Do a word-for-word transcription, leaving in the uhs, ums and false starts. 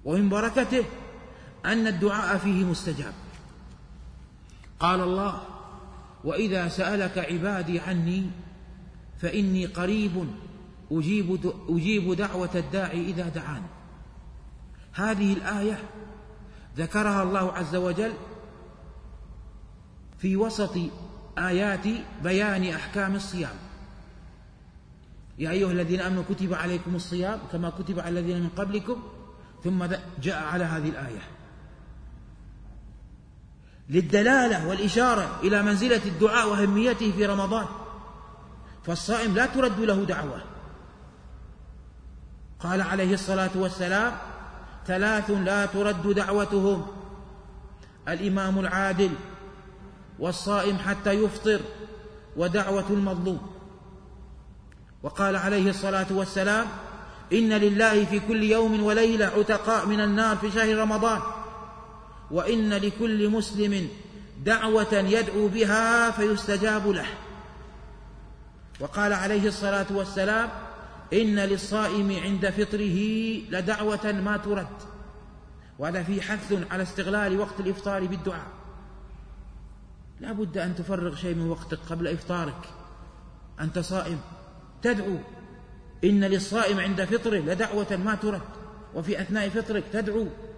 ومن بركته أن الدعاء فيه مستجاب. قال الله: وإذا سألك عبادي عني فإني قريب أجيب, أجيب دعوة الداعي إذا دعان. هذه الآية ذكرها الله عز وجل في وسط آيات بيان أحكام الصيام. يا أيها الذين آمنوا كتب عليكم الصيام كما كتب على الذين من قبلكم، ثم جاء على هذه الآية للدلالة والإشارة إلى منزلة الدعاء وأهميته في رمضان. فالصائم لا ترد له دعوة. قال عليه الصلاة والسلام: ثلاث لا ترد دعوتهم: الإمام العادل، والصائم حتى يفطر، ودعوة المظلوم. وقال عليه الصلاة والسلام: إن لله في كل يوم وليلة عتقاء من النار في شهر رمضان، وإن لكل مسلم دعوة يدعو بها فيستجاب له. وقال عليه الصلاة والسلام: إن للصائم عند فطره لدعوة ما ترد. وهذا فيه حث على استغلال وقت الإفطار بالدعاء. لا بد أن تفرغ شيء من وقتك قبل إفطارك، أنت صائم تدعو. إن للصائم عند فطره لدعوة ما ترد، وفي أثناء فطرك تدعو.